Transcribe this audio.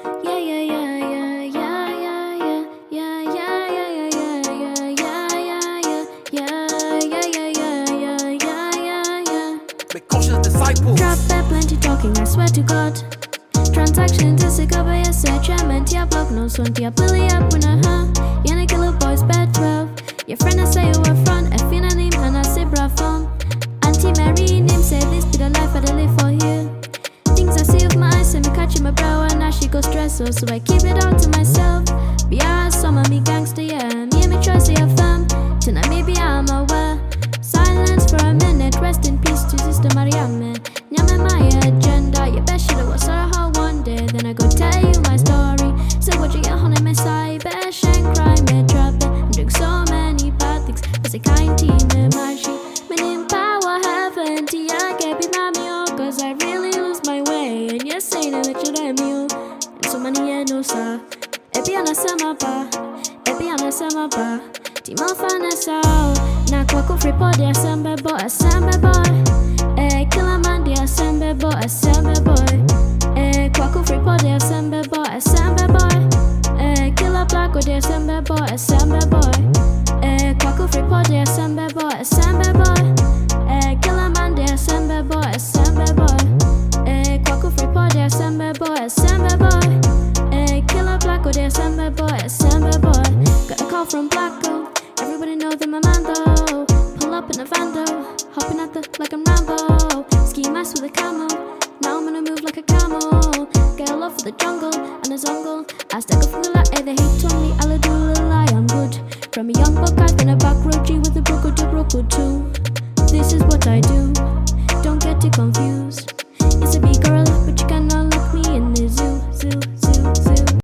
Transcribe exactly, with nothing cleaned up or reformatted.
Yeah, yeah, yeah, yeah, yeah, yeah, yeah, yeah, yeah, yeah, yeah, yeah, yeah, yeah, yeah, yeah, yeah, yeah, yeah, yeah. Mes cautious disciples. Drop that plenty talking, I swear to God. Transactions is a cover, yes, I chairman, tia block, no son, tia bully up when I huh. Yannick a little boy's bed twelve. Your friend I say you were front, I feel a name and I say bra from. Auntie Mary name say this be the life I live for here. Things I see with my eyes and me catching my brow and now she go stress so, so I keep it all to myself. Be a some of me gangster, yeah. Me and me try say a fam. Tonight maybe I'm aware. Silence for a minute, rest in peace to Sister Mariame. Nyame my agenda, you bet she was sorry how one day. Then I go tell you my story. Say what you get on in my side, bash and cry, me trap it. I'm doing so many bad things, but a kind team in my sheet. Me in power, heaven, I can't be mommy, oh, cause I really lose my way. And you're saying that you damn you. And so many years no sir. Ebi ana sama ba, ebi ana sama ba. Timo fanesa, na kwa kufri po de asembe boy, asembe boy. Eh, killer man de asembe boy, asembe boy. Eh, kwa kufri po de asembe boy, asembe boy. Eh, killer black de asembe boy, asembe boy. Eh, kwa kufri po de asembe boy, asembe boy. Eh, killer man de asembe boy, asembe boy. Eh, kwa kufri po de asembe boy, asembe boy. Eh, killer black de asembe boy, asembe boy. Got a call from Blacko. Everybody know that my man though. Pull up in a van though, hopping at the like I'm Rambo. Ski mask with a camo. Now I'm gonna move like a camel. Get a love for the jungle and the jungle. I stack a fool out, they hate on me. I'll do a little lie, I'm good. From a young buck, I've been a back road G with a broker to broker too. This is what I do. Don't get too confused. It's a big girl, but you cannot